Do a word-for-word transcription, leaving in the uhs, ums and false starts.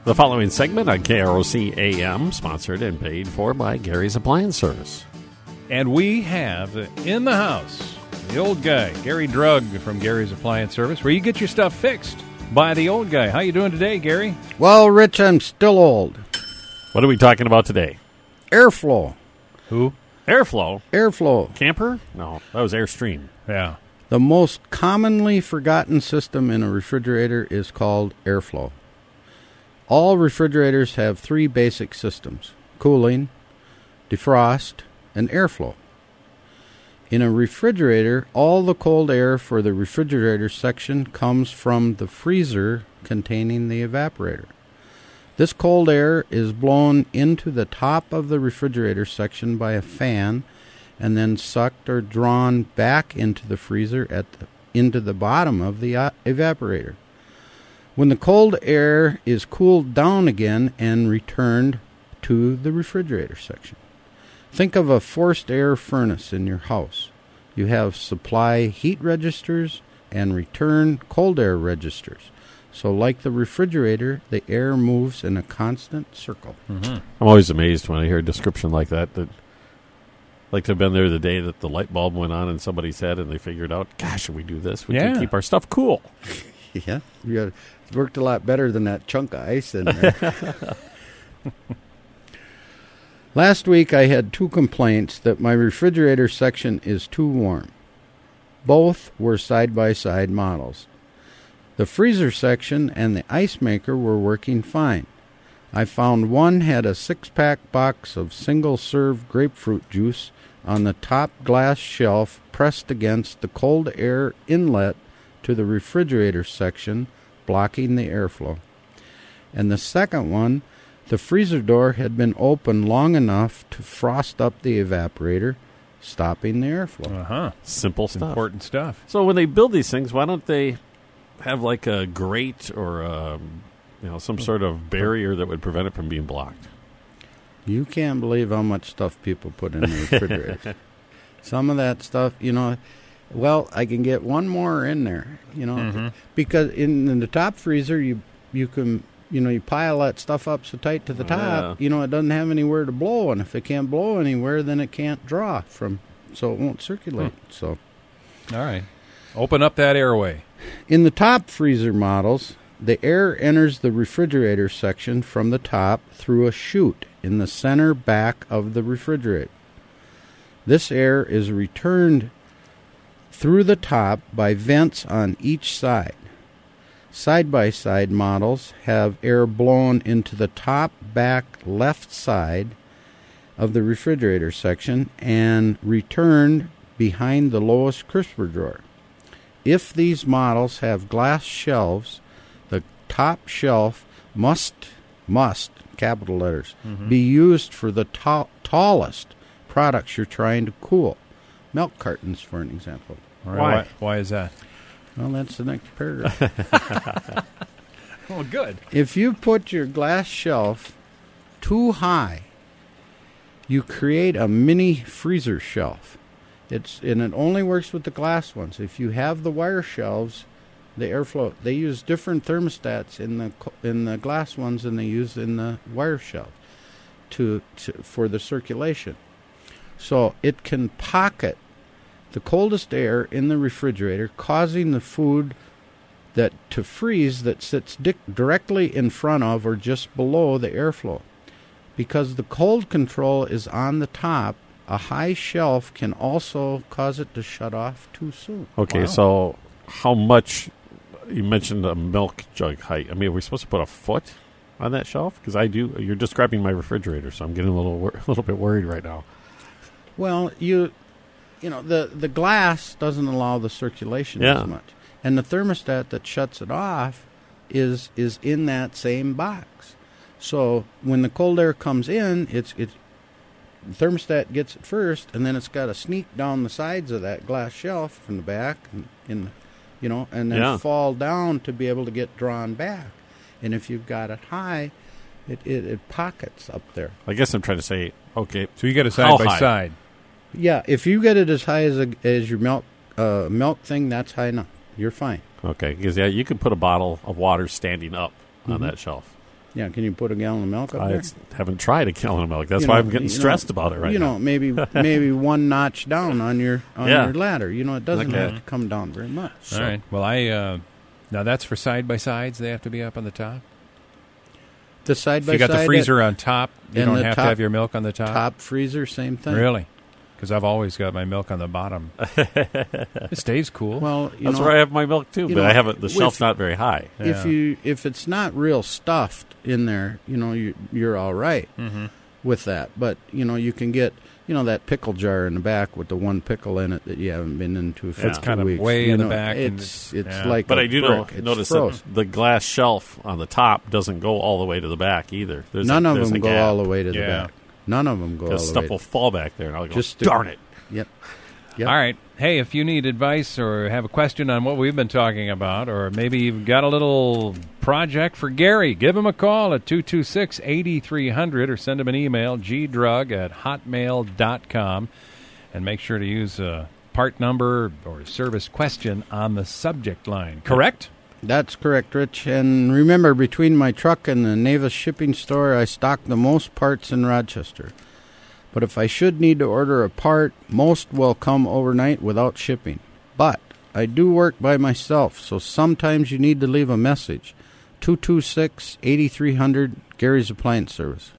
The following segment on K R O C A M, sponsored and paid for by Gary's Appliance Service. And we have in the house the old guy, Gary Drug from Gary's Appliance Service, where you get your stuff fixed by the old guy. How you doing today, Gary? Well, Rich, I'm still old. What are we talking about today? Airflow. Who? Airflow. Airflow. Camper? No, that was Airstream. Yeah. The most commonly forgotten system in a refrigerator is called airflow. All refrigerators have three basic systems: cooling, defrost, and airflow. In a refrigerator, all the cold air for the refrigerator section comes from the freezer containing the evaporator. This cold air is blown into the top of the refrigerator section by a fan and then sucked or drawn back into the freezer at the, into the bottom of the uh, evaporator. When the cold air is cooled down again and returned to the refrigerator section. Think of a forced air furnace in your house. You have supply heat registers and return cold air registers. So like the refrigerator, the air moves in a constant circle. Mm-hmm. I'm always amazed when I hear a description like that, that like to have been there the day that the light bulb went on in somebody's head and they figured out, gosh, if we do this, we Yeah. can keep our stuff cool. Yeah, yeah, it worked a lot better than that chunk of ice in there. Last week I had two complaints that my refrigerator section is too warm. Both were side-by-side models. The freezer section and the ice maker were working fine. I found one had a six-pack box of single-serve grapefruit juice on the top glass shelf pressed against the cold air inlet to the refrigerator section, blocking the airflow. And the second one, the freezer door had been open long enough to frost up the evaporator, stopping the airflow. Uh-huh. Simple stuff. Important stuff. So when they build these things, why don't they have like a grate or um, you know some sort of barrier that would prevent it from being blocked? You can't believe how much stuff people put in the refrigerator. Some of that stuff, you know, well, I can get one more in there, you know, Mm-hmm. because in, in the top freezer, you you can, you know, you pile that stuff up so tight to the top, Yeah. you know, it doesn't have anywhere to blow, and if it can't blow anywhere, then it can't draw from, so it won't circulate. Hmm. So, All right. Open up that airway. in the top freezer models, the air enters the refrigerator section from the top through a chute in the center back of the refrigerator. This air is returned through the top by vents on each side. Side-by-side models have air blown into the top back left side of the refrigerator section and returned behind the lowest crisper drawer. If these models have glass shelves, the top shelf must, must, capital letters, Mm-hmm. be used for the ta- tallest products you're trying to cool. Milk cartons, for an example. All right. Why? Why, why is that? Well, that's the next paragraph. Oh, good. If you put your glass shelf too high, you create a mini freezer shelf. It's and it only works with the glass ones. If you have the wire shelves, the airflow, they use different thermostats in the co- in the glass ones than they use in the wire shelves to, to for the circulation. So it can pocket the coldest air in the refrigerator, causing the food that to freeze that sits di- directly in front of or just below the airflow. Because the cold control is on the top, a high shelf can also cause it to shut off too soon. Okay, Wow. so how much, you mentioned a milk jug height. I mean, are we supposed to put a foot on that shelf? Because I do, you're describing my refrigerator, so I'm getting a little, wor- a little bit worried right now. Well, you you know, the, the glass doesn't allow the circulation Yeah. as much. And the thermostat that shuts it off is is in that same box. So when the cold air comes in, it's it's the thermostat gets it first, and then it's got to sneak down the sides of that glass shelf from the back, and in, you know, and then Yeah. fall down to be able to get drawn back. And if you've got it high, it, it, it pockets up there. I guess I'm trying to say, okay, So you get a How side by high? side. Yeah, if you get it as high as a, as your milk uh, milk thing, that's high enough. You're fine. okay, because yeah, you can put a bottle of water standing up on Mhm. that shelf. Yeah, can you put a gallon of milk up I there? it's- haven't tried a gallon of milk. That's You why know, I'm getting you know, stressed about it right you now. know, maybe maybe one notch down on your on Yeah. your ladder. You know, it doesn't Okay. have to come down very much. All right. Well, I uh, now that's for side by sides. They have to be up on the top. The side If by you got side the freezer on top, you and don't the have top- to have your milk on the top. top freezer, same thing. Really? Because I've always got my milk on the bottom. It stays cool. Well, you That's know, where I have my milk too, you but know, I have it. The with- shelf's not very high. if Yeah. you if it's not real stuffed in there, you know, you you're all right Mm-hmm. with that. But you know, you can get you know that pickle jar in the back with the one pickle in it that you haven't been into for It's two kind of weeks. way You in the know, back and It's it's- it's yeah. like, But a I do know, brick. It's notice frozen. that the glass shelf on the top doesn't go all the way to the back either. There's None a, of there's them a go gap, all the way to the Yeah. back. None of them go all because the stuff way. will fall back there, and I'll go, Just to- darn it. Yep. Yep. All right. Hey, if you need advice or have a question on what we've been talking about, or maybe you've got a little project for Gary, give him a call at two two six, eight three hundred or send him an email, g drug at hotmail dot com. And make sure to use a part number or service question on the subject line. Correct? That's correct, Rich. And remember, between my truck and the Navis shipping store, I stock the most parts in Rochester. But if I should need to order a part, most will come overnight without shipping. But I do work by myself, so sometimes you need to leave a message. two two six, eight three hundred, Gary's Appliance Service.